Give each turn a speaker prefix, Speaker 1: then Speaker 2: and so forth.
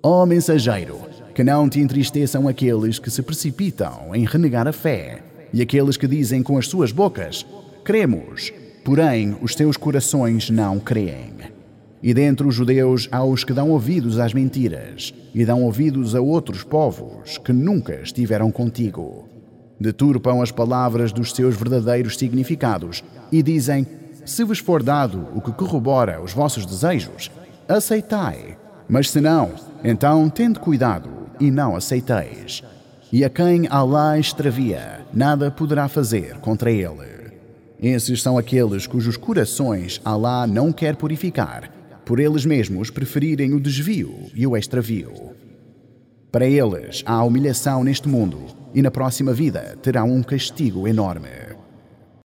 Speaker 1: Ó mensageiro, que não te entristeçam aqueles que se precipitam em renegar a fé, e aqueles que dizem com as suas bocas: cremos, porém os seus corações não creem. E dentre os judeus há os que dão ouvidos às mentiras, e dão ouvidos a outros povos que nunca estiveram contigo. Deturpam as palavras dos seus verdadeiros significados, e dizem: se vos for dado o que corrobora os vossos desejos, aceitai. Mas se não, então tende cuidado e não aceiteis. E a quem Alá extravia, nada poderá fazer contra ele. Esses são aqueles cujos corações Alá não quer purificar, por eles mesmos preferirem o desvio e o extravio. Para eles há humilhação neste mundo, e na próxima vida terão um castigo enorme.